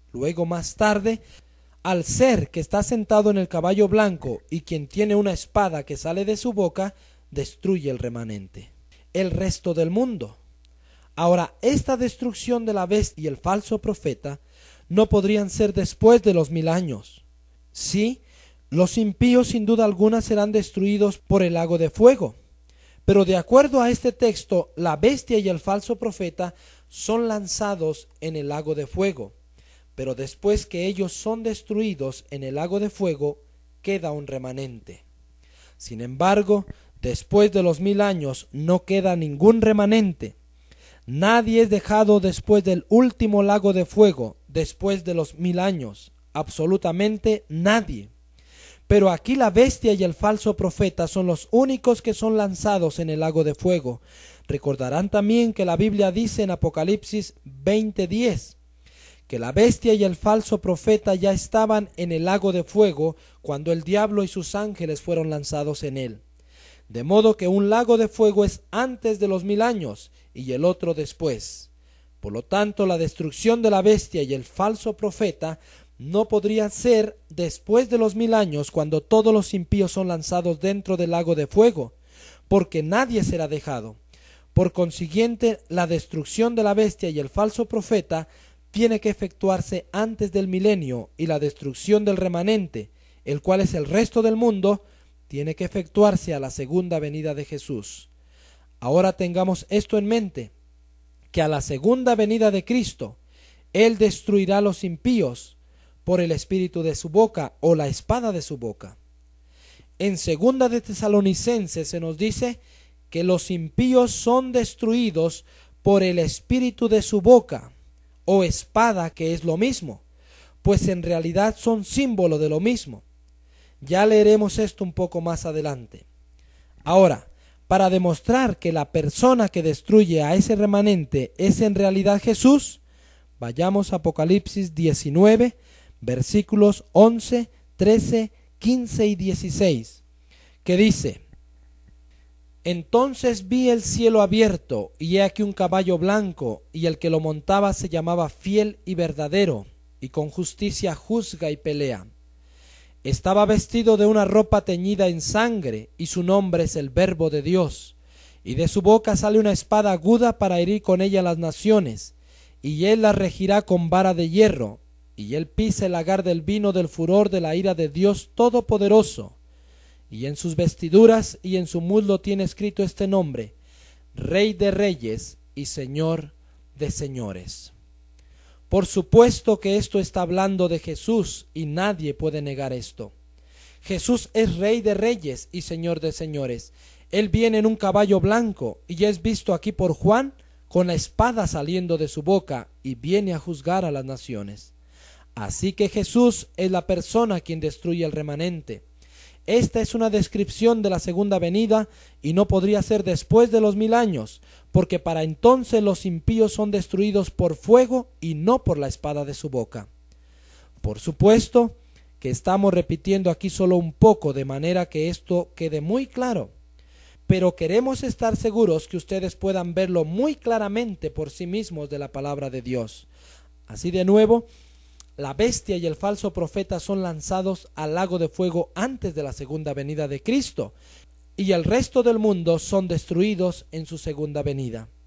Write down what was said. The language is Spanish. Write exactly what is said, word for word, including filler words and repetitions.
Luego, más tarde, al ser que está sentado en el caballo blanco y quien tiene una espada que sale de su boca, destruye el remanente, el resto del mundo. Ahora, esta destrucción de la bestia y el falso profeta no podrían ser después de los mil años. Sí, los impíos sin duda alguna serán destruidos por el lago de fuego, pero de acuerdo a este texto, la bestia y el falso profeta son lanzados en el lago de fuego, pero después que ellos son destruidos en el lago de fuego, queda un remanente. Sin embargo, después de los mil años no queda ningún remanente. Nadie es dejado después del último lago de fuego, después de los mil años, absolutamente nadie. Pero aquí la bestia y el falso profeta son los únicos que son lanzados en el lago de fuego. Recordarán también que la Biblia dice en Apocalipsis veinte diez que la bestia y el falso profeta ya estaban en el lago de fuego cuando el diablo y sus ángeles fueron lanzados en él. De modo que un lago de fuego es antes de los mil años y el otro después. Por lo tanto, la destrucción de la bestia y el falso profeta no podría ser después de los mil años, cuando todos los impíos son lanzados dentro del lago de fuego, porque nadie será dejado. Por consiguiente, la destrucción de la bestia y el falso profeta tiene que efectuarse antes del milenio, y la destrucción del remanente, el cual es el resto del mundo, tiene que efectuarse a la segunda venida de Jesús. Ahora tengamos esto en mente, que a la segunda venida de Cristo, Él destruirá a los impíos por el espíritu de su boca o la espada de su boca. En segunda de Tesalonicenses se nos dice que los impíos son destruidos por el espíritu de su boca o espada, que es lo mismo, pues en realidad son símbolo de lo mismo. Ya leeremos esto un poco más adelante. Ahora, para demostrar que la persona que destruye a ese remanente es en realidad Jesús, vayamos a Apocalipsis diecinueve, versículos once, trece, quince y dieciséis, que dice: Entonces vi el cielo abierto, y he aquí un caballo blanco, y el que lo montaba se llamaba Fiel y Verdadero, y con justicia juzga y pelea. Estaba vestido de una ropa teñida en sangre, y su nombre es el Verbo de Dios. Y de su boca sale una espada aguda para herir con ella las naciones, y él las regirá con vara de hierro, y él pisa el lagar del vino del furor de la ira de Dios Todopoderoso. Y en sus vestiduras y en su muslo tiene escrito este nombre: Rey de Reyes y Señor de Señores. Por supuesto que esto está hablando de Jesús, y nadie puede negar esto. Jesús es Rey de Reyes y Señor de Señores. Él viene en un caballo blanco, y es visto aquí por Juan con la espada saliendo de su boca, y viene a juzgar a las naciones. Así que Jesús es la persona quien destruye el remanente. Esta es una descripción de la segunda venida, y no podría ser después de los mil años, porque para entonces los impíos son destruidos por fuego y no por la espada de su boca. Por supuesto que estamos repitiendo aquí solo un poco, de manera que esto quede muy claro, pero queremos estar seguros que ustedes puedan verlo muy claramente por sí mismos de la palabra de Dios. Así, de nuevo, la bestia y el falso profeta son lanzados al lago de fuego antes de la segunda venida de Cristo, y el resto del mundo son destruidos en su segunda venida.